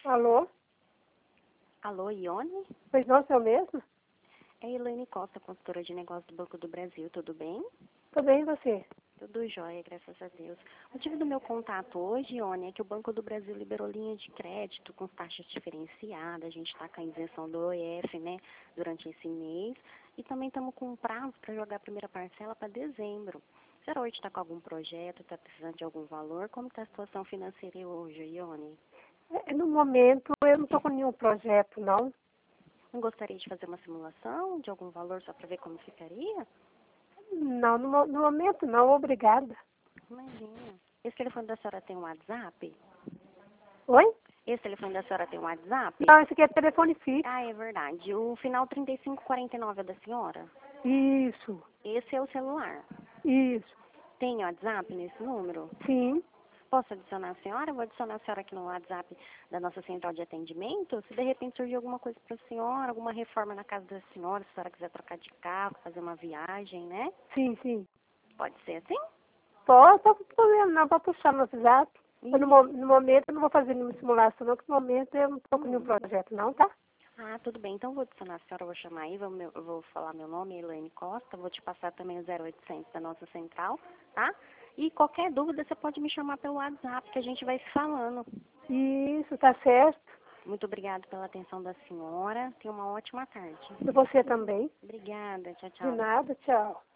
Alô? Alô, Ione? Pois não, sou eu mesmo? É Elaine Costa, consultora de negócios do Banco do Brasil, tudo bem? Tudo bem, e você? Tudo jóia, graças a Deus. O motivo do meu contato hoje, Ione, é que o Banco do Brasil liberou linha de crédito com taxas diferenciadas, a gente está com a isenção do OIF, né, durante esse mês, e também estamos com um prazo para jogar a primeira parcela para dezembro. A senhora hoje está com algum projeto, está precisando de algum valor? Como está a situação financeira hoje, Ione? No momento, eu não estou com nenhum projeto, não. Não gostaria de fazer uma simulação de algum valor só para ver como ficaria? Não, no momento não, obrigada. Imagina. Esse telefone da senhora tem um WhatsApp? Oi? Esse telefone da senhora tem um WhatsApp? Não, esse aqui é telefone fixo. Ah, é verdade. O final 3549 é da senhora? Isso, Esse é o celular. isso. Tem WhatsApp nesse número? Sim, Posso adicionar a senhora? Vou adicionar a senhora aqui no WhatsApp da nossa central de atendimento. Se de repente surgir alguma coisa para a senhora, alguma reforma na casa da senhora, se a senhora quiser trocar de carro, fazer uma viagem, né? sim. Pode ser assim? Posso, não tem problema não, pode puxar no WhatsApp. Ih. Eu, no momento eu não vou fazer nenhuma simulação, não, porque no momento eu não estou com nenhum projeto, não, tá? Ah, tudo bem. Então, vou adicionar a senhora, vou chamar aí, eu vou falar meu nome, Elaine Costa, vou te passar também o 0800 da nossa central, tá? E qualquer dúvida, você pode me chamar pelo WhatsApp, que a gente vai se falando. Isso, tá certo. Muito obrigada pela atenção da senhora. Tenha uma ótima tarde. E você também. Obrigada. Tchau, De tchau. nada, tchau.